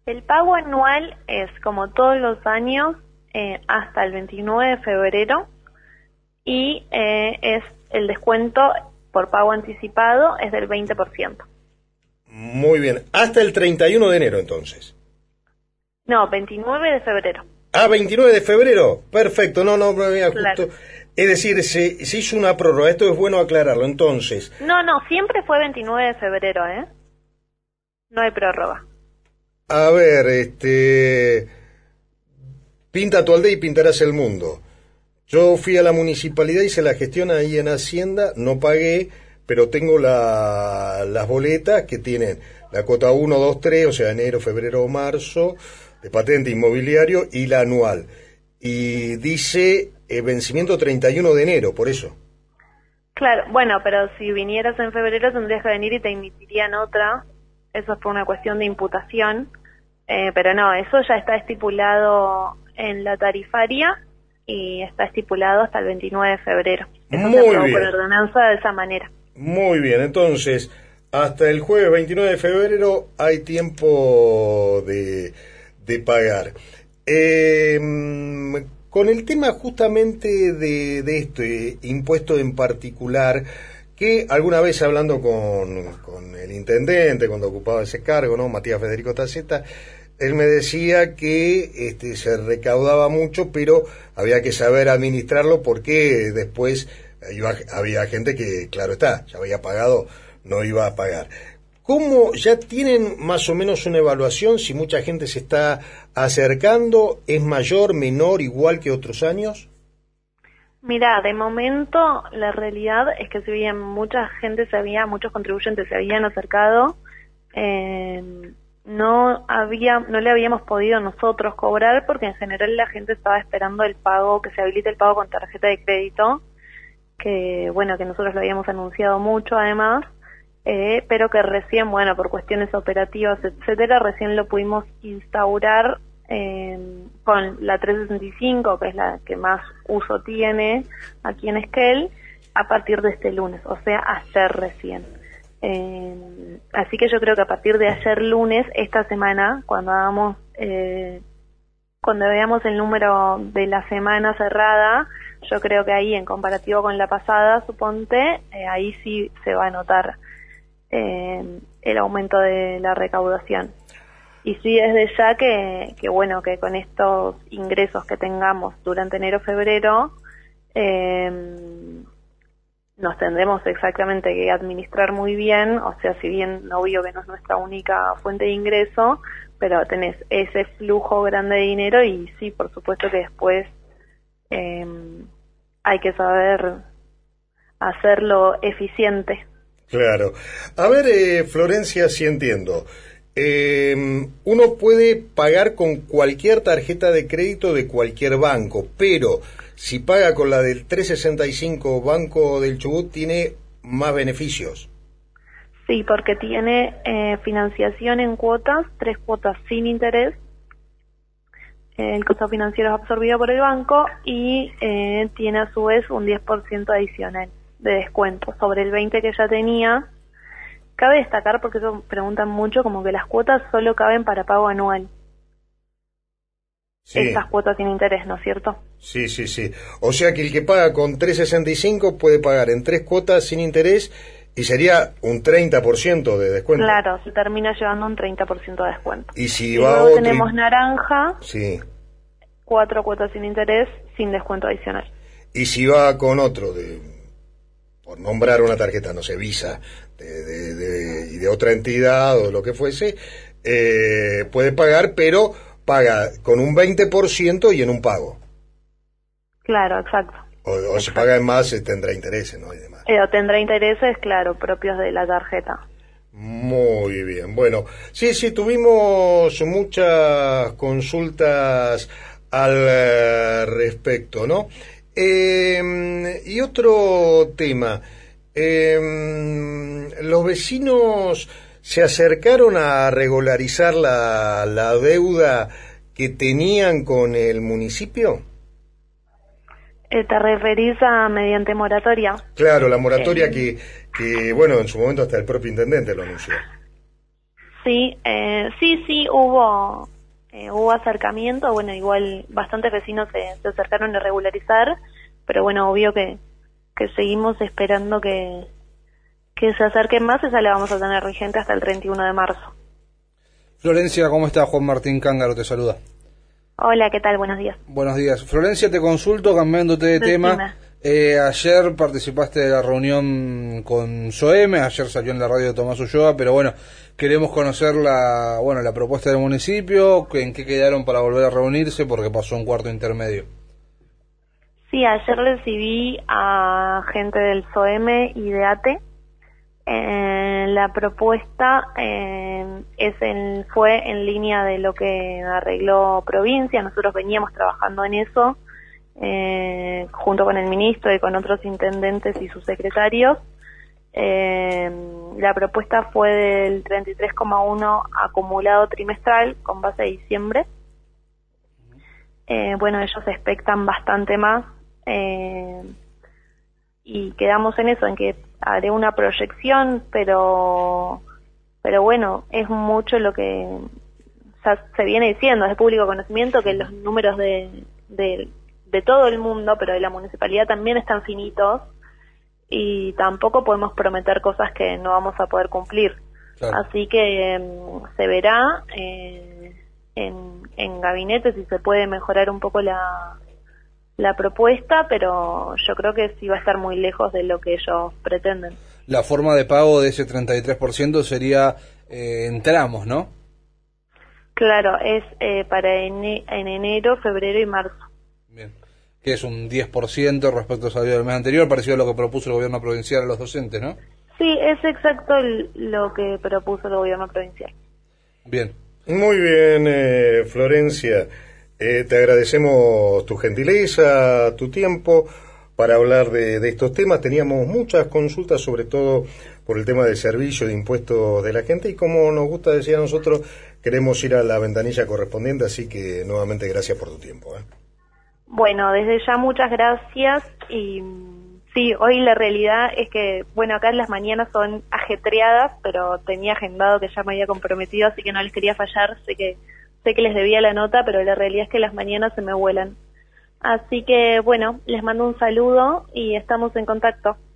El pago anual es, como todos los años, hasta el 29 de febrero y es el descuento por pago anticipado es del 20%. Muy bien, hasta el 31 de enero entonces. No, 29 de febrero. Ah, 29 de febrero, perfecto, no, mira, Claro. justo. Es decir, se hizo una prórroga, esto es bueno aclararlo, entonces. No, siempre fue 29 de febrero, ¿eh? No hay prórroga. A ver, pinta tu aldea y pintarás el mundo. Yo fui a la municipalidad, hice la gestión ahí en Hacienda, no pagué, pero tengo las boletas que tienen la cuota 1, 2, 3, o sea, enero, febrero, marzo, de patente inmobiliario, y la anual. Y dice vencimiento 31 de enero, por eso. Claro, bueno, pero si vinieras en febrero tendrías que venir y te emitirían otra. Eso es por una cuestión de imputación. Pero no, eso ya está estipulado en la tarifaria y está estipulado hasta el 29 de febrero. Eso se aprobó por ordenanza de esa manera. Muy bien, entonces, hasta el jueves 29 de febrero hay tiempo de pagar. Con el tema justamente de este impuesto en particular, que alguna vez hablando con el intendente, cuando ocupaba ese cargo, ¿no? Matías Federico Taceta, él me decía que se recaudaba mucho, pero había que saber administrarlo porque después había gente que, claro está, ya había pagado, no iba a pagar. ¿Cómo ya tienen más o menos una evaluación si mucha gente se está acercando? ¿Es mayor, menor, igual que otros años? Mira, de momento la realidad es que si bien mucha gente muchos contribuyentes se habían acercado, no le habíamos podido nosotros cobrar porque en general la gente estaba esperando el pago, que se habilite el pago con tarjeta de crédito, que bueno, que nosotros lo habíamos anunciado mucho además, pero que recién, bueno, por cuestiones operativas, etcétera, recién lo pudimos instaurar con la 365, que es la que más uso tiene aquí en Esquel, a partir de este lunes, o sea, ayer recién. Así que yo creo que a partir de ayer lunes, esta semana, cuando veamos el número de la semana cerrada, yo creo que ahí, en comparativo con la pasada, suponte, ahí sí se va a notar el aumento de la recaudación. Y sí, desde ya que bueno, que con estos ingresos que tengamos durante enero-febrero, nos tendremos exactamente que administrar muy bien, o sea, si bien obvio que no es nuestra única fuente de ingreso, pero tenés ese flujo grande de dinero y sí, por supuesto que después hay que saber hacerlo eficiente. Claro. A ver, Florencia, si entiendo. Uno puede pagar con cualquier tarjeta de crédito de cualquier banco, pero si paga con la del 365 Banco del Chubut tiene más beneficios. Sí, porque tiene financiación en cuotas, 3 cuotas sin interés. El costo financiero es absorbido por el banco y tiene a su vez un 10% adicional de descuento sobre el 20% que ya tenía. Cabe destacar, porque eso preguntan mucho, como que las cuotas solo caben para pago anual. Sí. Estas cuotas sin interés, ¿no es cierto? Sí. O sea que el que paga con 365 puede pagar en 3 cuotas sin interés y sería un 30% de descuento. Claro, se termina llevando un 30% de descuento. Y si y va luego otro tenemos naranja, sí, 4 cuotas sin interés, sin descuento adicional. Y si va con otro, por nombrar una tarjeta, no sé, Visa, y de otra entidad o lo que fuese, puede pagar, pero paga con un 20% y en un pago. Claro, exacto. O si paga en más, tendrá intereses, ¿no? Y demás. O tendrá intereses, claro, propios de la tarjeta. Muy bien, bueno, sí, tuvimos muchas consultas al respecto, ¿no? Y otro tema, los vecinos se acercaron a regularizar la deuda que tenían con el municipio. ¿Te referís a mediante moratoria? Claro, la moratoria que bueno, en su momento hasta el propio intendente lo anunció. Sí, hubo acercamiento, bueno, igual bastantes vecinos se acercaron a regularizar, pero bueno, obvio que seguimos esperando que se acerquen más, esa la vamos a tener vigente hasta el 31 de marzo. Florencia, ¿cómo estás? Juan Martín Cángaro te saluda. Hola, ¿qué tal? Buenos días. Buenos días. Florencia, te consulto, cambiándote de tema. Ayer participaste de la reunión con SOEME, ayer salió en la radio de Tomás Ulloa, pero bueno, queremos conocer la propuesta del municipio, en qué quedaron para volver a reunirse, porque pasó un cuarto intermedio. Sí, ayer recibí a gente del SOEME y de ATE. La propuesta fue en línea de lo que arregló provincia. Nosotros veníamos trabajando en eso junto con el ministro y con otros intendentes y sus secretarios. La propuesta fue del 33,1 acumulado trimestral con base a diciembre. Bueno, ellos expectan bastante más y quedamos en eso, en que haré una proyección, pero bueno, es mucho lo que se viene diciendo, es de público conocimiento que los números de todo el mundo, pero de la municipalidad también están finitos y tampoco podemos prometer cosas que no vamos a poder cumplir. Claro. Así que se verá en gabinete si se puede mejorar un poco la propuesta, pero yo creo que sí va a estar muy lejos de lo que ellos pretenden. La forma de pago de ese 33% sería en tramos, ¿no? Claro, es para en enero, febrero y marzo. Bien, que es un 10% respecto al salario del mes anterior, parecido a lo que propuso el gobierno provincial a los docentes, ¿no? Sí, es exacto lo que propuso el gobierno provincial. Bien. Muy bien, Florencia. Te agradecemos tu gentileza, tu tiempo para hablar de estos temas. Teníamos muchas consultas, sobre todo por el tema del servicio de impuestos de la gente, y como nos gusta decir a nosotros, queremos ir a la ventanilla correspondiente, así que nuevamente gracias por tu tiempo. Bueno, desde ya muchas gracias, y sí, hoy la realidad es que, bueno, acá las mañanas son ajetreadas, pero tenía agendado que ya me había comprometido, así que no les quería fallar. Sé que les debía la nota, pero la realidad es que las mañanas se me vuelan. Así que, bueno, les mando un saludo y estamos en contacto.